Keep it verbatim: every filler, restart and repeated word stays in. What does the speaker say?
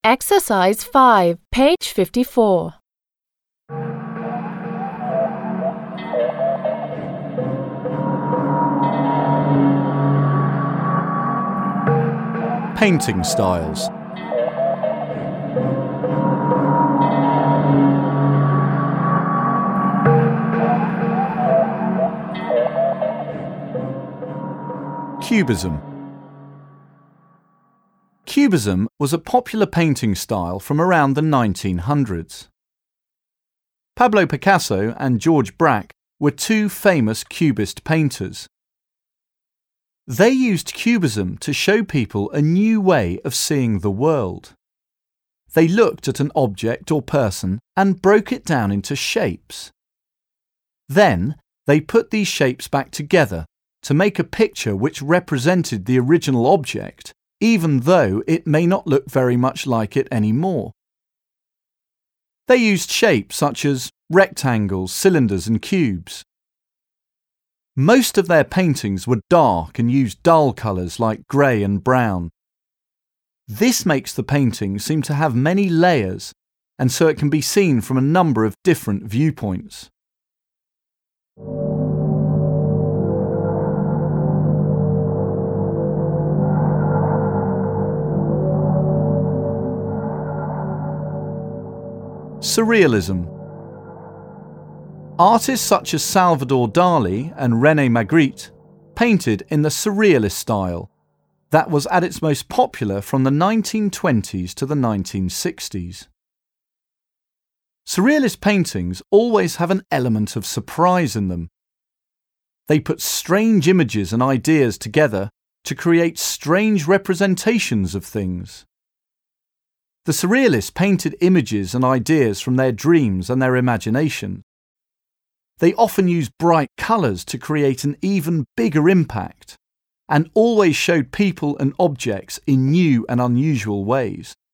Exercise five, page fifty-four. Painting styles. Cubism. Cubism was a popular painting style from around the nineteen hundreds. Pablo Picasso and George Braque were two famous Cubist painters. They used Cubism to show people a new way of seeing the world. They looked at an object or person and broke it down into shapes. Then they put these shapes back together to make a picture which represented the original object, even though it may not look very much like it anymore. They used shapes such as rectangles, cylinders and cubes. Most of their paintings were dark and used dull colours like grey and brown. This makes the painting seem to have many layers, and so it can be seen from a number of different viewpoints. Surrealism. Artists such as Salvador Dali and René Magritte painted in the Surrealist style that was at its most popular from the nineteen twenties to the nineteen sixties. Surrealist paintings always have an element of surprise in them. They put strange images and ideas together to create strange representations of things. The Surrealists painted images and ideas from their dreams and their imagination. They often used bright colours to create an even bigger impact, and always showed people and objects in new and unusual ways.